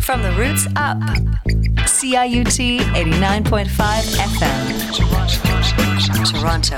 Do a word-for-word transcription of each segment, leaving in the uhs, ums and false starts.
From the roots up. C I U T eighty-nine point five F M. Toronto.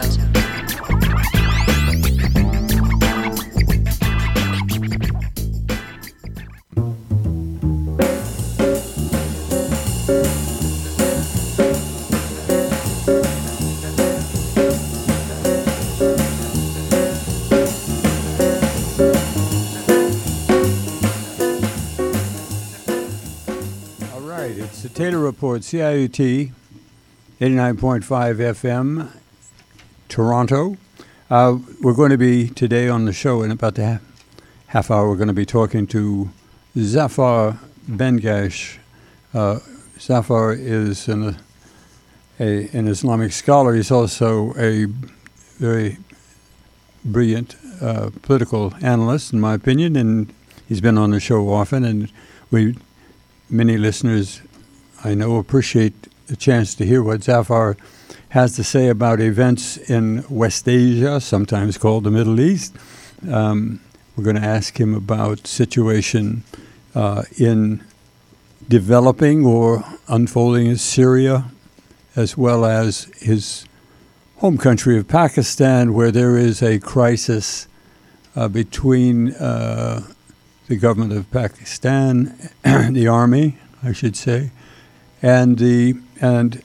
Taylor Report, C I U T, eighty-nine point five F M, Toronto. Uh, we're going to be today on the show in about the half, half hour. We're going to be talking to Zafar Bengash. Uh, Zafar is an, a, an Islamic scholar. He's also a very brilliant uh, political analyst, in my opinion, and he's been on the show often. And we, many listeners, I know, appreciate the chance to hear what Zafar has to say about events in West Asia, sometimes called the Middle East. Um, we're going to ask him about situation uh, in developing or unfolding in Syria, as well as his home country of Pakistan, where there is a crisis uh, between uh, the government of Pakistan, the army, I should say, and the and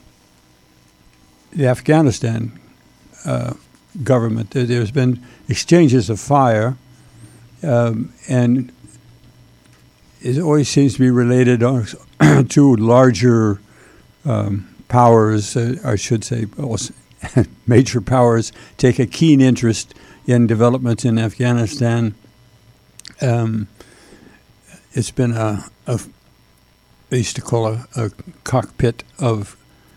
the Afghanistan uh, government. There's been exchanges of fire, um, and it always seems to be related to larger um, powers, uh, I should say, major powers take a keen interest in developments in Afghanistan. Um, it's been a, a they used to call a, a cockpit of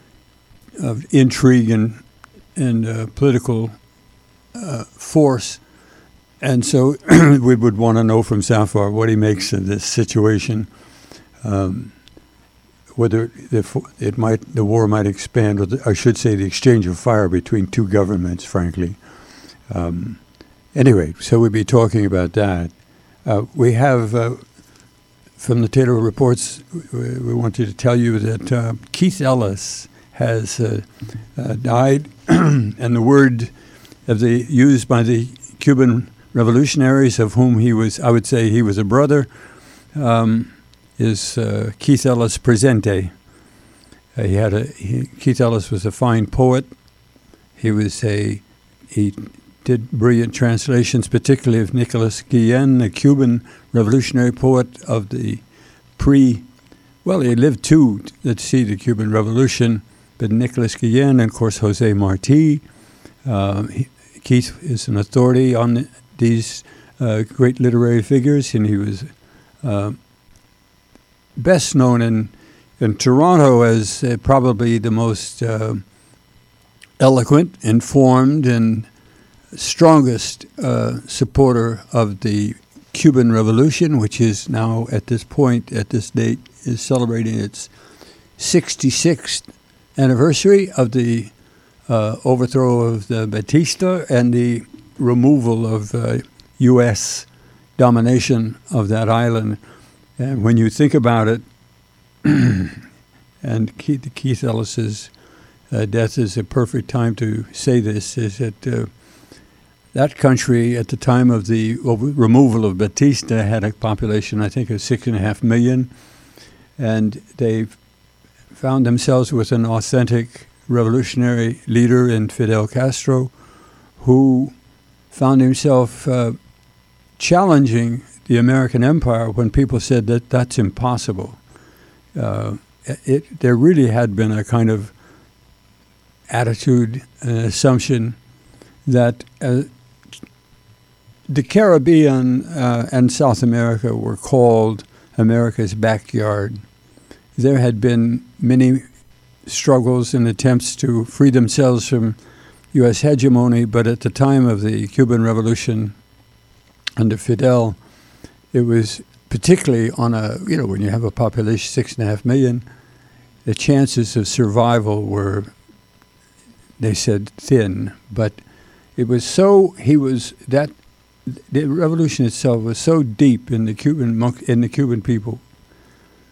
of intrigue and and uh, political uh, force, and so we would want to know from Zafar what he makes of this situation, um, whether the, it might the war might expand, or the, I should say the exchange of fire between two governments. Frankly, um, anyway, so we'll be talking about that. Uh, we have. Uh, From the Taylor Reports, we wanted to tell you that uh, Keith Ellis has uh, uh, died, and the word of the used by the Cuban revolutionaries, of whom he was, I would say, he was a brother, um, is uh, Keith Ellis Presente. Uh, he had a he, Keith Ellis was a fine poet. He was a he did brilliant translations, particularly of Nicolas Guillen, a Cuban revolutionary poet of the pre, well, he lived to, to see the Cuban Revolution, but Nicolas Guillen and, of course, Jose Marti. Uh, he, Keith is an authority on the, these uh, great literary figures, and he was uh, best known in, in Toronto as uh, probably the most uh, eloquent, informed, and strongest uh, supporter of the Cuban Revolution, which is now at this point, at this date, is celebrating its sixty-sixth anniversary of the uh, overthrow of the Batista and the removal of uh, U S domination of that island. And when you think about it, and Keith, Keith Ellis's uh, death is a perfect time to say this, is that uh, that country at the time of the removal of Batista had a population, I think, of six and a half million, and they found themselves with an authentic revolutionary leader in Fidel Castro, who found himself uh, challenging the American empire when people said that that's impossible. Uh, it, there really had been a kind of attitude, an assumption that uh, the Caribbean uh, and South America were called America's backyard. There had been many struggles and attempts to free themselves from U S hegemony, but at the time of the Cuban Revolution under Fidel, it was particularly on a, you know, when you have a population six and a half million, the chances of survival were, they said, thin. But it was so, he was, that, the revolution itself was so deep in the Cuban monk, in the Cuban people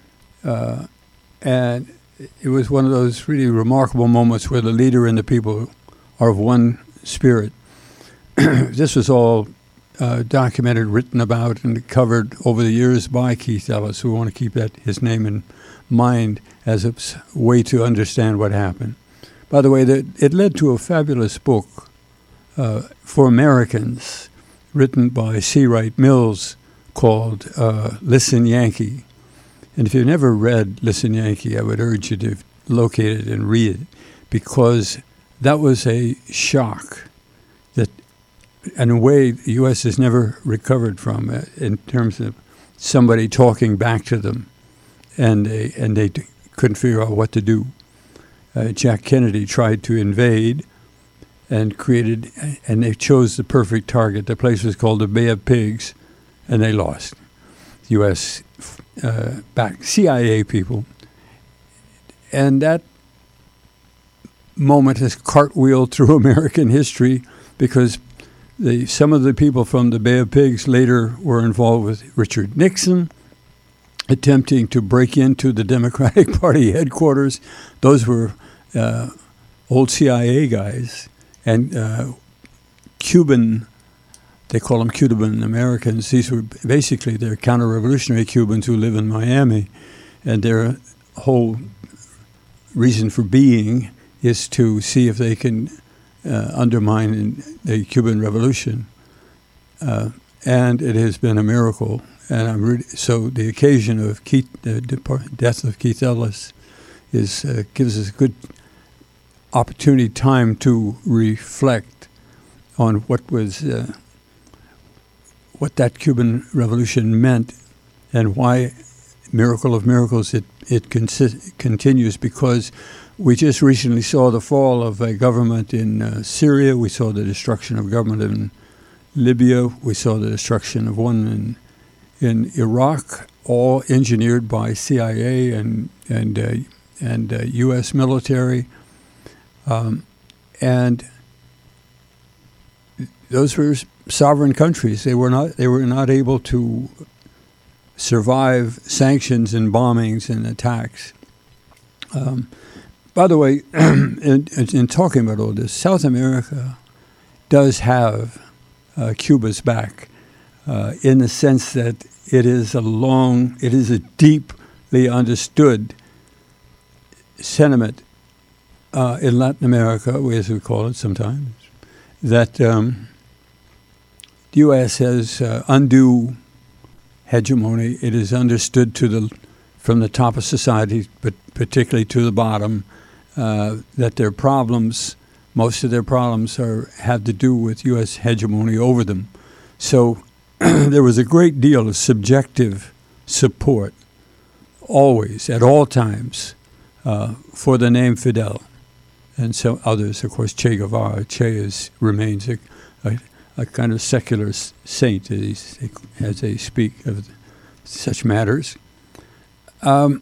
Uh, and it was one of those really remarkable moments where the leader and the people are of one spirit. This was all uh, documented, written about, and covered over the years by Keith Ellis. We want to keep that his name in mind as a way to understand what happened. By the way, that it led to a fabulous book uh, for Americans, written by C. Wright Mills, called uh, Listen Yankee. And if you've never read Listen Yankee, I would urge you to locate it and read it, because that was a shock that, in a way, the U S has never recovered from, uh, in terms of somebody talking back to them, and they, and they d- couldn't figure out what to do. Uh, Jack Kennedy tried to invade and created, and they chose the perfect target. The place was called the Bay of Pigs, and they lost. U S uh, back C I A people. And that moment has cartwheeled through American history, because the, some of the people from the Bay of Pigs later were involved with Richard Nixon, attempting to break into the Democratic Party headquarters. Those were uh, old C I A guys, and uh, Cuban, they call them Cuban Americans. These were basically, they're counter-revolutionary Cubans who live in Miami, and their whole reason for being is to see if they can uh, undermine the Cuban Revolution. Uh, and it has been a miracle. And I'm really, so the occasion of Keith, the death of Keith Ellis is uh, gives us a good opportunity, time to reflect on what was uh, what that Cuban Revolution meant, and why, miracle of miracles, it it consi- continues. Because we just recently saw the fall of a government in uh, Syria. We saw the destruction of government in Libya. We saw the destruction of one in in Iraq, all engineered by C I A and and uh, and uh, U S military, um, and those were sovereign countries. They were not they were not able to survive sanctions and bombings and attacks. Um, by the way, in, in talking about all this, South America does have uh, Cuba's back, uh, in the sense that it is a long, it is a deeply understood sentiment uh, in Latin America, as we call it sometimes, that um, the U S has uh, undue hegemony. It is understood to the from the top of society, but particularly to the bottom, uh, that their problems, most of their problems, are have to do with U S hegemony over them. So there was a great deal of subjective support, always, at all times, uh, for the name Fidel. And so others, of course, Che Guevara. Che is, remains a, a, a kind of secular s- saint, as, as they speak of such matters. Um,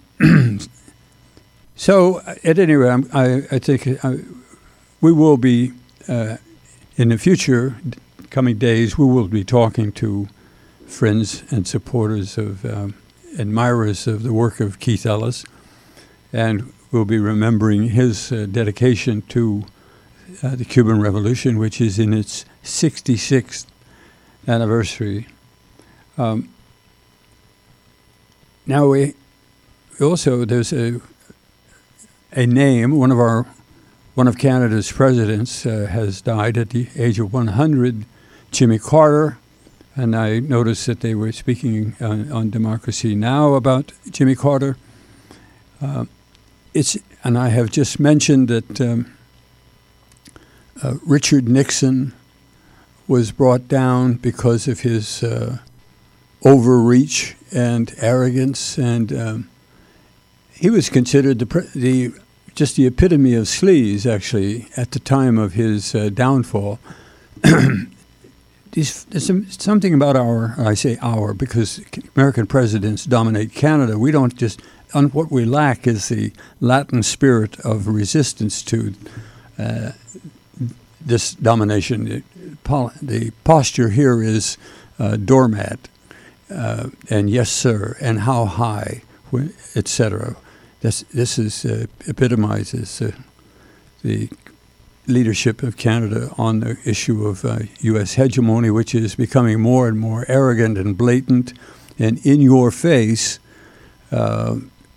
so, at any rate, I'm, I, I think I, we will be, uh, in the future, coming days, we will be talking to friends and supporters of, um, admirers of the work of Keith Ellis, and we'll be remembering his uh, dedication to uh, the Cuban Revolution, which is in its sixty-sixth anniversary. Um, now we also, there's a a name, one of our one of Canada's presidents uh, has died at the age of one hundred, Jimmy Carter, and I noticed that they were speaking uh, on Democracy Now! About Jimmy Carter. Uh, it's and I have just mentioned that um, uh, Richard Nixon was brought down because of his uh, overreach and arrogance, and um, he was considered the pre- the just the epitome of sleaze, actually, at the time of his uh, downfall. There's, there's some, something about our, I say our, because American presidents dominate Canada. We don't just, on what we lack is the Latin spirit of resistance to uh, this domination. It, pol- the posture here is uh, doormat, uh, and yes, sir, and how high, et cetera. This this is uh, epitomizes uh, the leadership of Canada on the issue of uh, U S hegemony, which is becoming more and more arrogant and blatant and in your face. Uh,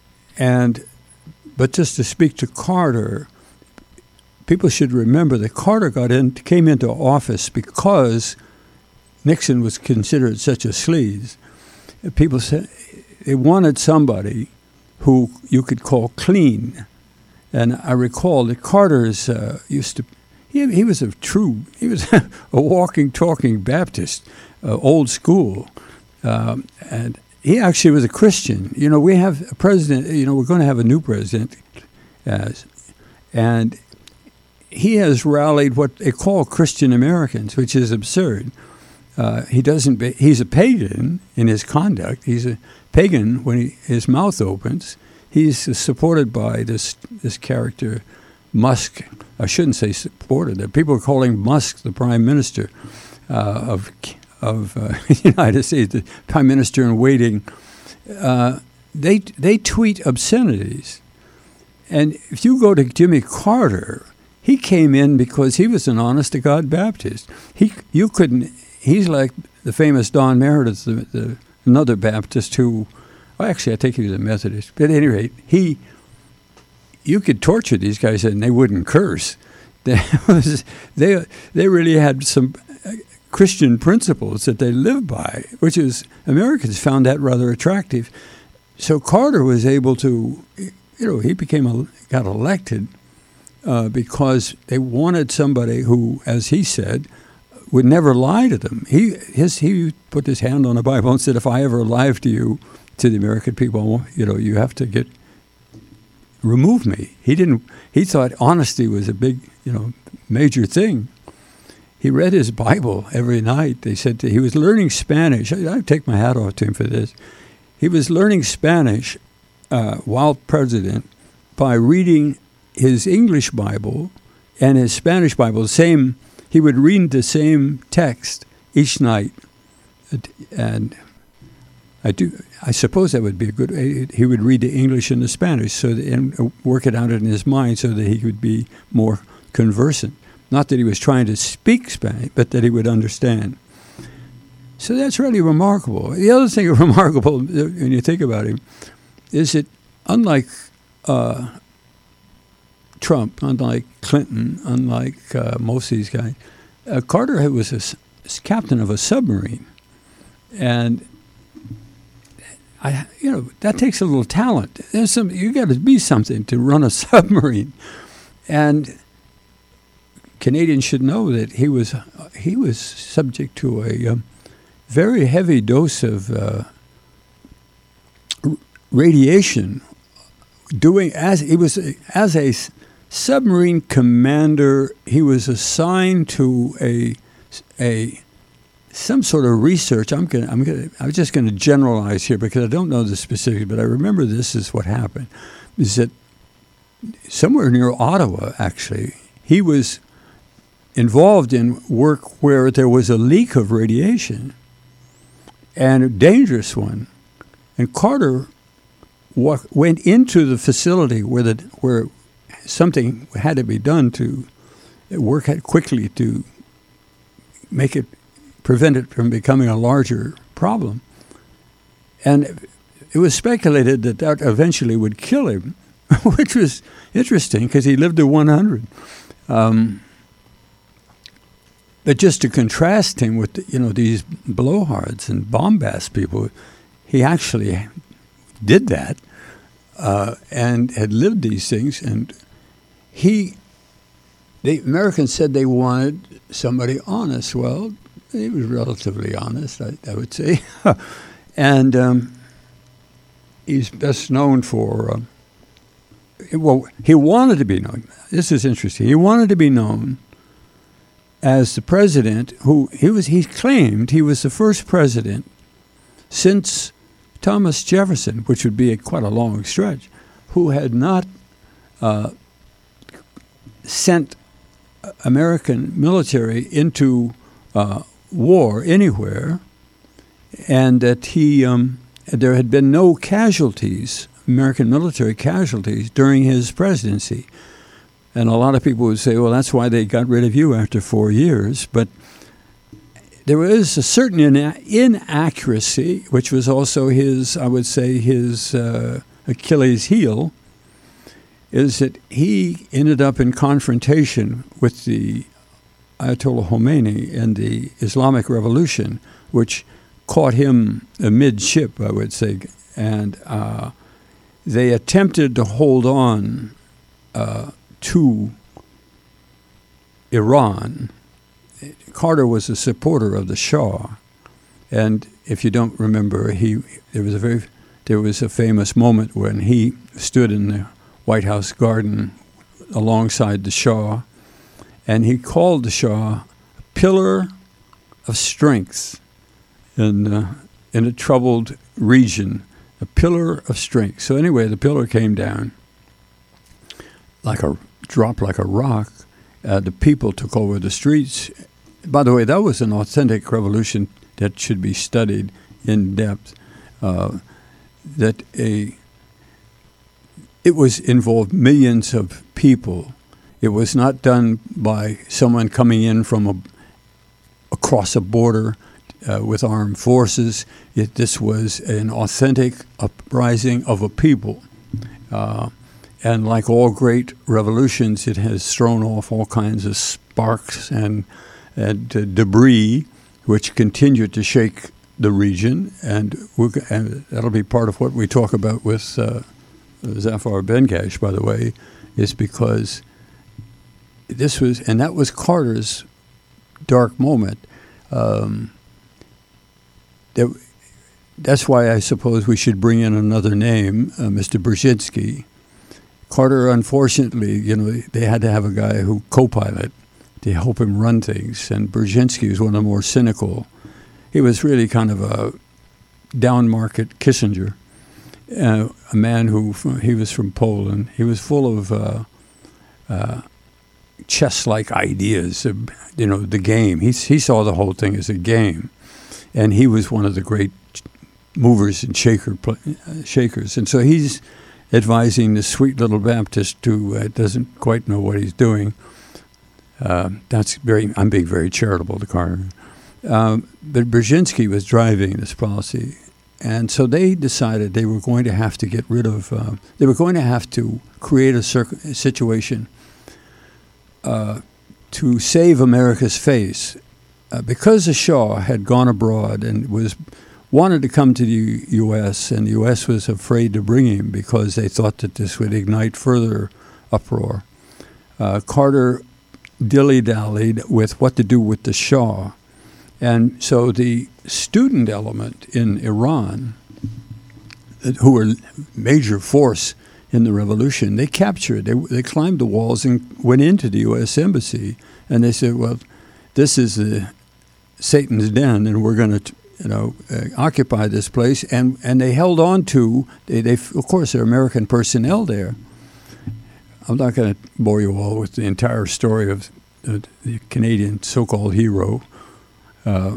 and but just to speak to Carter, people should remember that Carter got in, came into office because Nixon was considered such a sleaze. People said they wanted somebody who you could call clean. And I recall that Carter's uh, used to, he, he was a true, he was a walking, talking Baptist, uh, old school. Um, and he actually was a Christian. You know, we have a president, you know, we're going to have a new president. Uh, and he has rallied what they call Christian Americans, which is absurd. Uh, he doesn't, be, he's a pagan in his conduct. He's a pagan when he, his mouth opens. He's supported by this this character, Musk. I shouldn't say supported. People are calling Musk the prime minister uh, of of uh, the United States, the prime minister in waiting. Uh, they they tweet obscenities, and if you go to Jimmy Carter, he came in because he was an honest-to-God Baptist. He you couldn't. He's like the famous Don Meredith, the, the another Baptist who. Well, actually, I think he was a Methodist. But at any rate, he, you could torture these guys and they wouldn't curse. They, was, they, they really had some Christian principles that they lived by, which is, Americans found that rather attractive. So Carter was able to, you know, he became, a, got elected uh, because they wanted somebody who, as he said, would never lie to them. He, his, he put his hand on the Bible and said, if I ever lie to you, to the American people, you know, you have to get, remove me. He didn't, he thought honesty was a big, you know, major thing. He read his Bible every night. They said to, he was learning Spanish. I, I take my hat off to him for this. He was learning Spanish uh, while president by reading his English Bible and his Spanish Bible, the same, he would read the same text each night. And I do. I suppose that would be a good. He would read the English and the Spanish, so that, and work it out in his mind, so that he could be more conversant. Not that he was trying to speak Spanish, but that he would understand. So that's really remarkable. The other thing remarkable when you think about him is that, unlike uh, Trump, unlike Clinton, unlike uh, most of these guys, uh, Carter was a s- captain of a submarine, and. I, you know, that takes a little talent. There's some, you got to be something to run a submarine, and Canadians should know that he was he was subject to a um, very heavy dose of uh, r- radiation. Doing as he was as a submarine commander, he was assigned to a a. some sort of research. I'm gonna, I'm gonna, I'm just going to generalize here because I don't know the specifics, but I remember this is what happened. Is that somewhere near Ottawa, actually, he was involved in work where there was a leak of radiation, and a dangerous one. And Carter walk, went into the facility where the where something had to be done to work quickly to make it. Prevent it from becoming a larger problem. And it was speculated that that eventually would kill him, which was interesting because he lived to one hundred. Um, but just to contrast him with, you know, these blowhards and bombast people, he actually did that uh, and had lived these things. And he, the Americans said they wanted somebody honest. Well, he was relatively honest, I, I would say. and um, he's best known for, uh, well, he wanted to be known. This is interesting. He wanted to be known as the president who, he was. he claimed he was the first president since Thomas Jefferson, which would be a, quite a long stretch, who had not uh, sent American military into uh, war anywhere, and that he um, there had been no casualties, American military casualties, during his presidency. And a lot of people would say, well, that's why they got rid of you after four years. But there was a certain ina- inaccuracy, which was also his, I would say, his uh, Achilles heel, is that he ended up in confrontation with the Ayatollah Khomeini and the Islamic Revolution, which caught him amidship, I would say. And uh, they attempted to hold on uh, to Iran. Carter was a supporter of the Shah, and if you don't remember, he there was a very there was a famous moment when he stood in the White House garden alongside the Shah, and he called the Shah a pillar of strength in uh, in a troubled region, a pillar of strength. So anyway, the pillar came down like a dropped like a rock. Uh, the people took over the streets. By the way, that was an authentic revolution that should be studied in depth. Uh, that a it was involved millions of people. It was not done by someone coming in from a, across a border uh, with armed forces. It, this was an authentic uprising of a people. Uh, and like all great revolutions, it has thrown off all kinds of sparks and and uh, debris, which continued to shake the region, and, we're, and that'll be part of what we talk about with uh, Zafar Benkash, by the way, is because this was, and that was Carter's dark moment. Um, that, that's why I suppose we should bring in another name, uh, Mister Brzezinski. Carter, unfortunately, you know, they had to have a guy who co-pilot to help him run things. And Brzezinski was one of the more cynical. He was really kind of a down-market Kissinger, uh, a man who, he was from Poland. He was full of uh, uh, chess-like ideas, of, you know, the game. He, he saw the whole thing as a game. And he was one of the great movers and shaker, uh, shakers. And so he's advising this sweet little Baptist who uh, doesn't quite know what he's doing. Uh, that's very. I'm being very charitable to Carter, um, but Brzezinski was driving this policy, and so they decided they were going to have to get rid of. Uh, they were going to have to create a, circ- a situation uh, to save America's face, uh, because the Shah had gone abroad and was wanted to come to the U S, and the U S was afraid to bring him because they thought that this would ignite further uproar. Uh, Carter dilly-dallied with what to do with the Shah. And so the student element in Iran, who were a major force in the revolution, they captured, they, they climbed the walls and went into the U S embassy. And they said, well, this is the Satan's den, and we're going to, you know, uh, occupy this place. And, and they held on to, they, they of course, there are American personnel there. I'm not going to bore you all with the entire story of uh, the Canadian so-called hero. Uh,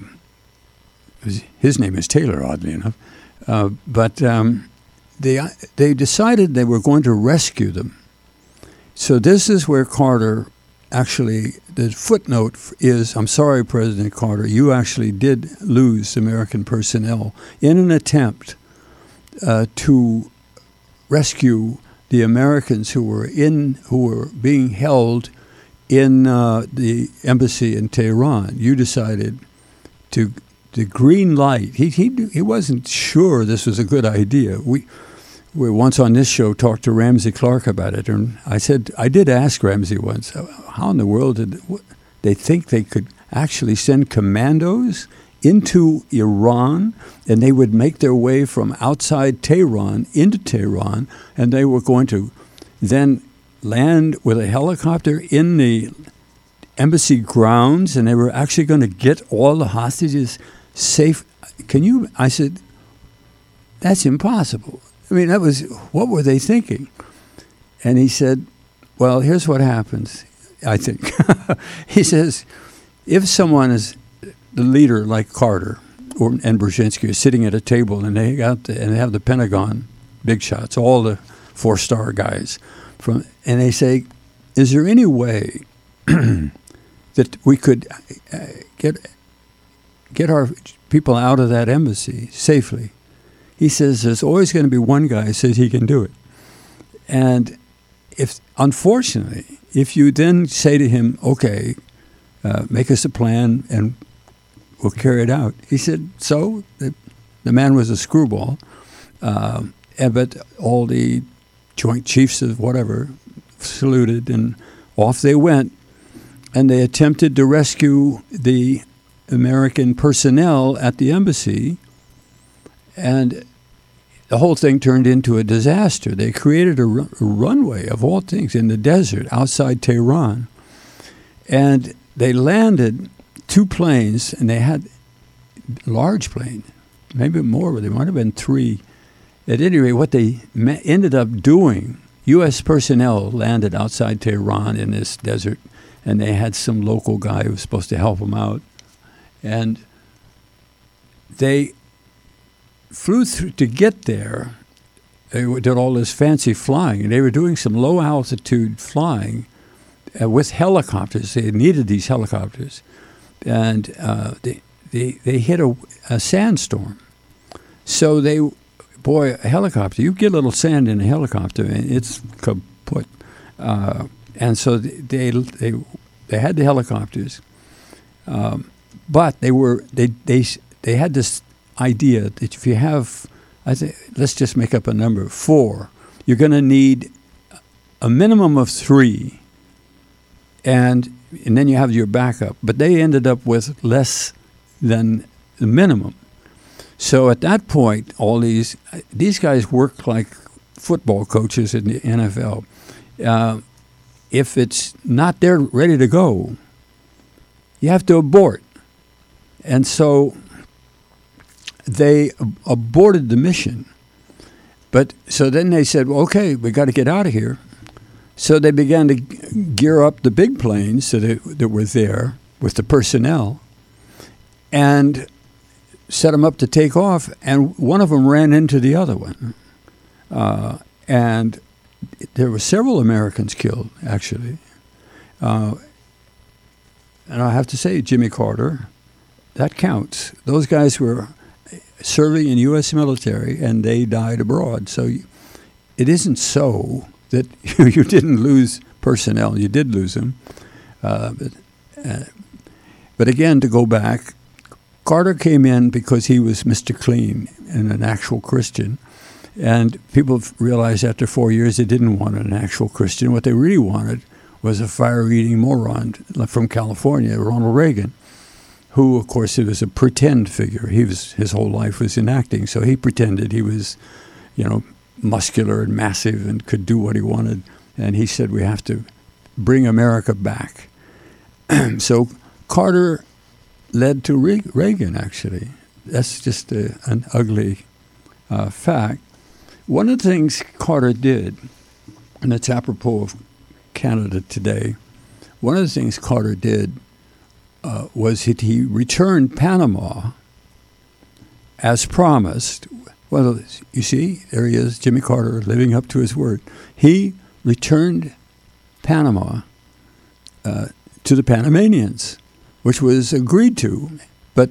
his name is Taylor, oddly enough. Uh, but um, they they decided they were going to rescue them. So this is where Carter actually, the footnote is, I'm sorry, President Carter, you actually did lose American personnel in an attempt uh, to rescue the Americans who were in, who were being held in uh, the embassy in Tehran. You decided to the green light. He he he wasn't sure this was a good idea. We we once on this show talked to Ramsey Clark about it, and I said I did ask Ramsey once, how in the world did what, they think they could actually send commandos into Iran, and they would make their way from outside Tehran into Tehran, and they were going to then land with a helicopter in the embassy grounds, and they were actually going to get all the hostages safe. Can you, I said, that's impossible. I mean, that was, what were they thinking? And he said, well, here's what happens, I think. He says, if someone is the leader like Carter, or, and Brzezinski are sitting at a table, and they got the, and they have the Pentagon big shots, all the four-star guys, from, and they say, "Is there any way that we could uh, get get our people out of that embassy safely?" He says, "There's always going to be one guy who says he can do it." And if, unfortunately, if you then say to him, "Okay, uh, make us a plan and we'll carry it out," he said, so the, the man was a screwball, uh, and, but all the Joint Chiefs of whatever saluted, and off they went, and they attempted to rescue the American personnel at the embassy, and the whole thing turned into a disaster. They created a, ru- a runway, of all things, in the desert outside Tehran, and they landed two planes, and they had large planes, maybe more, but there might have been three. At any rate, what they ma- ended up doing, U S personnel landed outside Tehran in this desert, and they had some local guy who was supposed to help them out. And they flew through to get there. They did all this fancy flying, and they were doing some low-altitude flying uh, with helicopters. They needed these helicopters. And uh, they, they they hit a, a sandstorm. So they, boy, a helicopter, you get a little sand in a helicopter, and it's kaput. Uh, and so they they they had the helicopters, um, but they were they they they had this idea that if you have, I think, let's just make up a number, four, you're going to need a minimum of three, and and then you have your backup. But they ended up with less than the minimum. So at that point, all these these guys work like football coaches in the N F L. Uh, if it's not there ready to go, you have to abort. And so they ab- aborted the mission. But so then they said, well, okay, we got to get out of here. So they began to g- gear up the big planes that, it, that were there with the personnel and set them up to take off. And one of them ran into the other one. Uh, and there were several Americans killed, actually. Uh, and I have to say, Jimmy Carter, that counts. Those guys were serving in U S military, and they died abroad. So it isn't so that you didn't lose personnel. You did lose them. Uh, but, uh, but again, to go back, Carter came in because he was Mister Clean and an actual Christian. And people realized after four years they didn't want an actual Christian. What they really wanted was a fire-eating moron from California, Ronald Reagan, who, of course, he was a pretend figure. He was his whole life was in acting, so he pretended he was, you know, muscular and massive and could do what he wanted. And he said, we have to bring America back. So Carter led to Re- Reagan, actually. That's just a, an ugly uh, fact. One of the things Carter did, and it's apropos of Canada today, one of the things Carter did uh, was that he returned Panama as promised. Well, you see, there he is, Jimmy Carter, living up to his word. He returned Panama uh, to the Panamanians, which was agreed to. But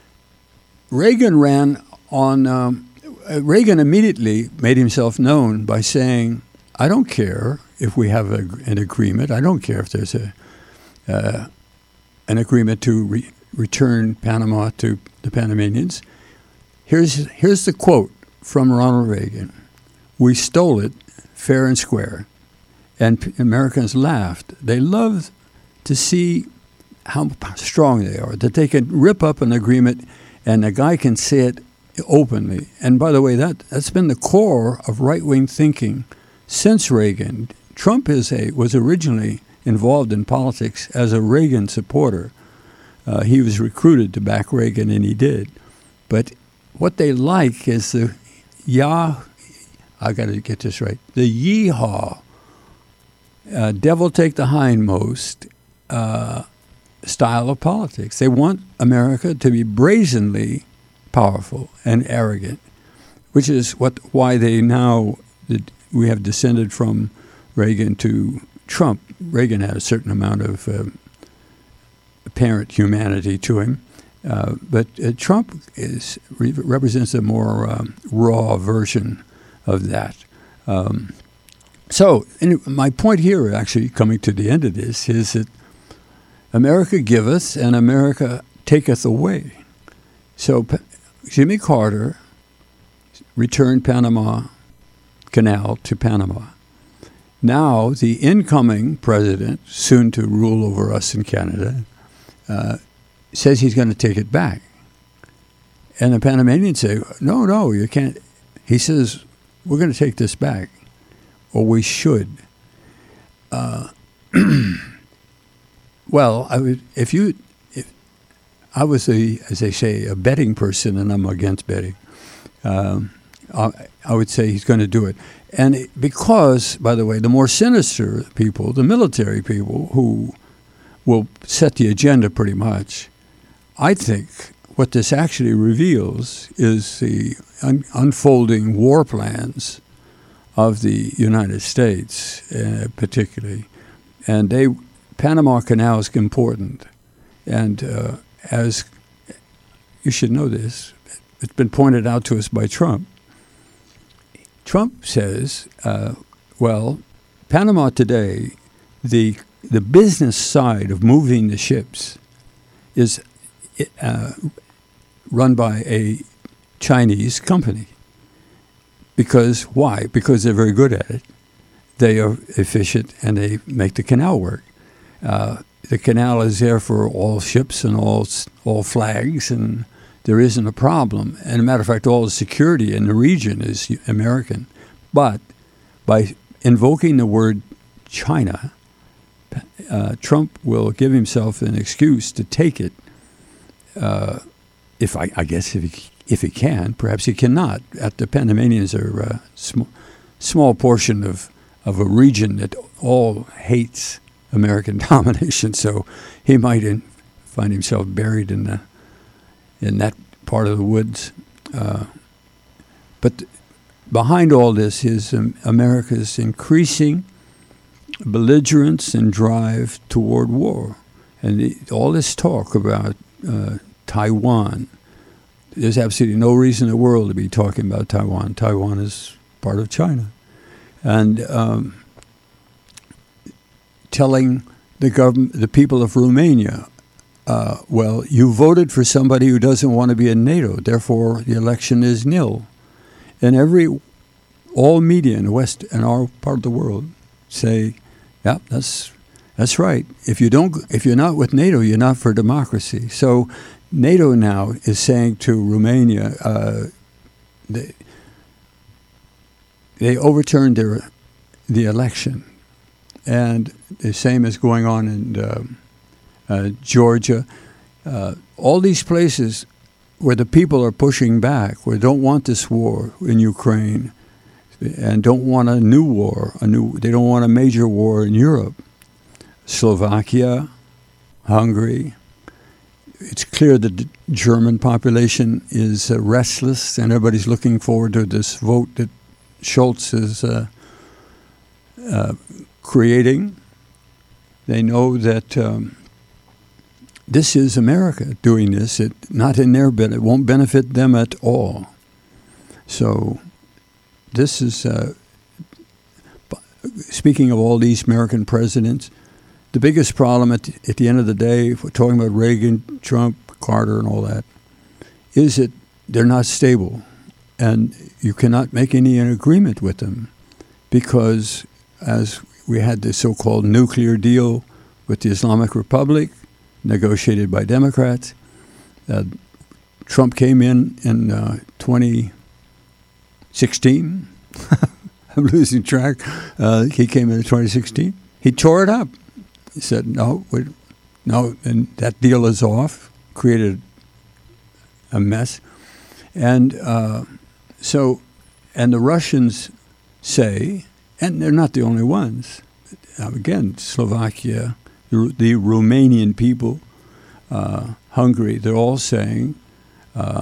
Reagan ran on, um, Reagan immediately made himself known by saying, I don't care if we have a, an agreement. I don't care if there's a uh, an agreement to re- return Panama to the Panamanians. Here's here's the quote from Ronald Reagan. We stole it fair and square. And p- Americans laughed. They loved to see how strong they are, that they can rip up an agreement and a guy can say it openly. And by the way, that, that's been the core of right-wing thinking since Reagan. Trump is a was originally involved in politics as a Reagan supporter. Uh, he was recruited to back Reagan, and he did. But what they like is the yah, I got to get this right, the yeehaw, uh, devil take the hindmost uh, style of politics. They want America to be brazenly powerful and arrogant, which is what why they now that we have descended from Reagan to Trump. Reagan had a certain amount of uh, apparent humanity to him, uh, but uh, Trump is re- represents a more um, raw version of that. Um, so, and my point here, actually, coming to the end of this, is that America giveth and America taketh away. So, P- Jimmy Carter returned Panama Canal to Panama. Now, the incoming president, soon to rule over us in Canada, uh, says he's going to take it back. And the Panamanians say, no, no, you can't. He says, we're going to take this back, or we should. Uh, well, I would, if you, if I was a, as they say, a betting person, and I'm against betting, um, I, I would say he's going to do it. And it, because, by the way, the more sinister people, the military people who will set the agenda pretty much, I think what this actually reveals is the un- unfolding war plans of the United States, uh, particularly. And they, Panama Canal is important. And uh, as you should know this, it's been pointed out to us by Trump. Trump says, uh, well, Panama today, the the business side of moving the ships is uh, run by a Chinese company. Because why? Because they're very good at it. They are efficient and they make the canal work. Uh, the canal is there for all ships and all all flags, and there isn't a problem. And as a matter of fact, all the security in the region is American. But by invoking the word China, uh, Trump will give himself an excuse to take it. Uh, if I, I guess if he if he can, perhaps he cannot. At the Panamanians are a sm- small portion of, of a region that all hates American domination, so he might in, find himself buried in the in that part of the woods. Uh, but behind all this is um, America's increasing belligerence and drive toward war. And the, all this talk about uh, Taiwan, there's absolutely no reason in the world to be talking about Taiwan. Taiwan is part of China. And um, telling the government, the people of Romania, Uh, well, you voted for somebody who doesn't want to be in NATO, therefore the election is nil. And every, all media in the West and our part of the world say, yeah, that's that's right. If you don't, if you're not with NATO, you're not for democracy. So NATO now is saying to Romania, uh, they they overturned their the election, and the same is going on in. Uh, Uh, Georgia, uh, all these places where the people are pushing back, where they don't want this war in Ukraine, and don't want a new war, a new. They don't want a major war in Europe. Slovakia, Hungary. It's clear that the German population is uh, restless, and everybody's looking forward to this vote that Scholz is uh, uh, creating. They know that. Um, This is America doing this. It not in their benefit. It won't benefit them at all. So, this is uh, speaking of all these American presidents. The biggest problem at the, at the end of the day, if we're talking about Reagan, Trump, Carter, and all that, is that they're not stable, and you cannot make any agreement with them, because as we had the so-called nuclear deal with the Islamic Republic, negotiated by Democrats. Uh, Trump came in in uh, twenty sixteen. I'm losing track. Uh, he came in in twenty sixteen. He tore it up. He said, no, we, no, and that deal is off, created a mess. And uh, so, and the Russians say, and they're not the only ones, uh, again, Slovakia, The, the Romanian people, uh, Hungary, they're all saying, uh,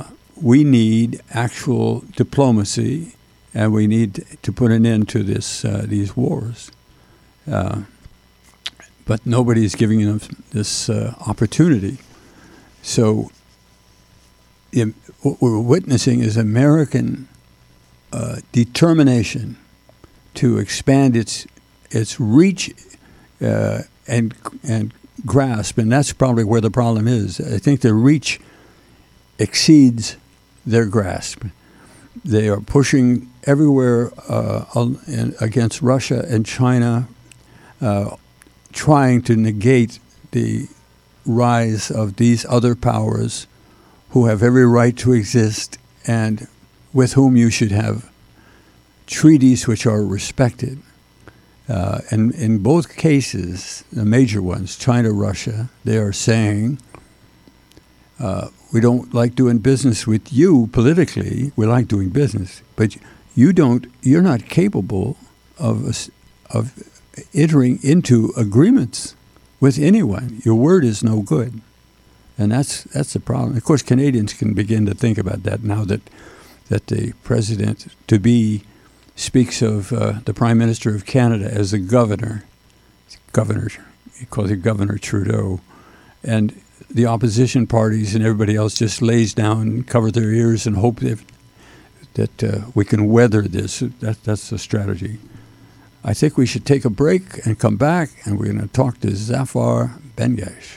we need actual diplomacy, and we need to put an end to this uh, these wars. Uh, but nobody is giving them this uh, opportunity. So im- what we're witnessing is American uh, determination to expand its its reach uh, and and grasp, and that's probably where the problem is. I think the reach exceeds their grasp. They are pushing everywhere uh, against Russia and China, uh, trying to negate the rise of these other powers who have every right to exist and with whom you should have treaties which are respected. Uh, and in both cases, the major ones, China, Russia, they are saying, uh, we don't like doing business with you politically. We like doing business, but you don't. You're not capable of of entering into agreements with anyone. Your word is no good, and that's that's the problem. Of course, Canadians can begin to think about that now that that the president to be speaks of uh, the Prime Minister of Canada as the governor. Governor, he calls it Governor Trudeau, and the opposition parties and everybody else just lays down and cover their ears and hope that, that uh, we can weather this. That, that's the strategy. I think we should take a break and come back, and we're going to talk to Zafar Bengash.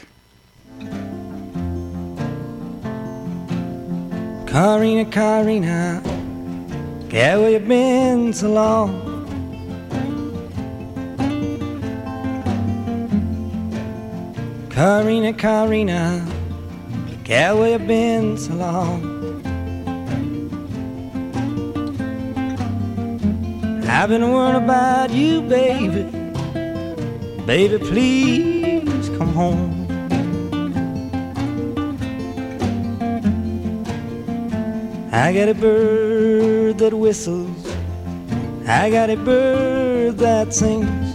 Karina, Karina, yeah, where you been so long? Karina, Karina, girl, where you been so long? I've been worrying about you, baby. Baby, please come home. I got a bird that whistles, I got a bird that sings,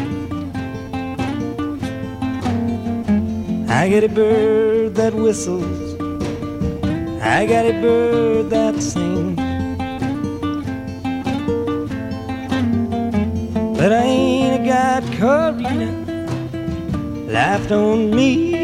I got a bird that whistles, I got a bird that sings. But I ain't got Karina left on me.